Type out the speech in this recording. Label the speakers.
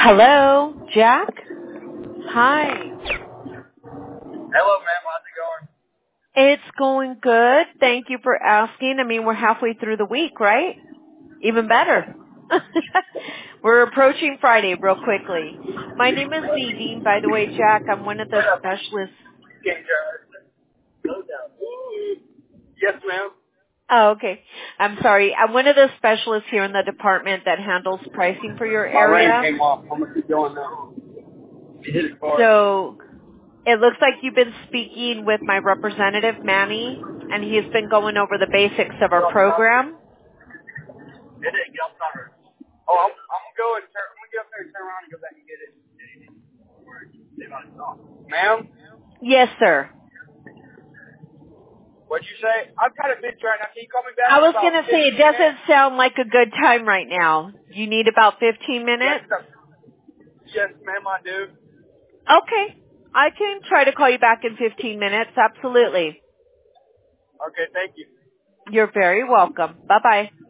Speaker 1: Hello, Jack? Hi.
Speaker 2: Hello, ma'am. How's it going?
Speaker 1: It's going good. Thank you for asking. I mean, we're halfway through the week, right? Even better. We're approaching Friday real quickly. My name is Nadine, by the way, Jack. I'm one of the specialists.
Speaker 2: Yes, ma'am.
Speaker 1: Oh, okay. I'm sorry. I'm one of the specialists here in the department that handles pricing for your
Speaker 2: My ring
Speaker 1: area.
Speaker 2: came off. I'm going to keep going now. You hit it hard.
Speaker 1: So it looks like you've been speaking with my representative, Manny, and he's been going over the basics of our program.
Speaker 2: It didn't get up there. Oh, I'm going to go and turn. I'm going to get up there and turn around and go back and get it. Ma'am?
Speaker 1: Yes, sir.
Speaker 2: What'd you say? I'm kind of busy right now. Can you call me back
Speaker 1: I
Speaker 2: in
Speaker 1: was
Speaker 2: about
Speaker 1: going to
Speaker 2: 15
Speaker 1: say, it
Speaker 2: minutes?
Speaker 1: doesn't sound like a good time right now. You need about 15
Speaker 2: Yes,
Speaker 1: minutes?
Speaker 2: yes, ma'am, I do.
Speaker 1: Okay. I can try to call you back in 15 minutes. Absolutely.
Speaker 2: Okay, thank you.
Speaker 1: You're very welcome. Bye-bye.